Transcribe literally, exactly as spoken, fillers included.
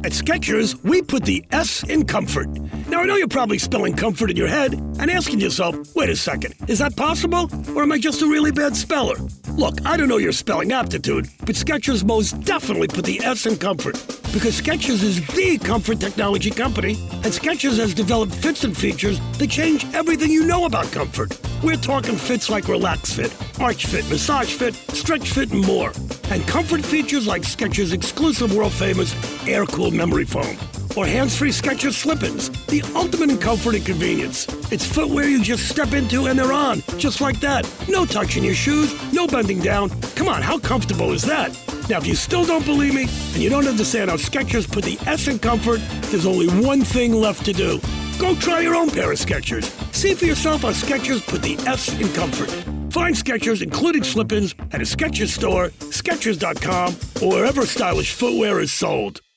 At Skechers, we put the S in comfort. Now, I know you're probably spelling comfort in your head and asking yourself, wait a second, is that possible? Or am I just a really bad speller? Look, I don't know your spelling aptitude, but Skechers most definitely put the S in comfort. Because Skechers is the comfort technology company, and Skechers has developed fits and features that change everything you know about comfort. We're talking fits like Relax Fit, Arch Fit, Massage Fit, Stretch Fit, and more. And comfort features like Skechers' exclusive world-famous air-cooled memory foam. Or hands-free Skechers slip-ins, the ultimate in comfort and convenience. It's footwear you just step into and they're on, just like that. No touching your shoes, no bending down. Come on, how comfortable is that? Now, if you still don't believe me and you don't understand how Skechers put the S in comfort, there's only one thing left to do. Go try your own pair of Skechers. See for yourself how Skechers put the S in comfort. Find Skechers, including slip-ins, at a Skechers store, Skechers dot com, or wherever stylish footwear is sold.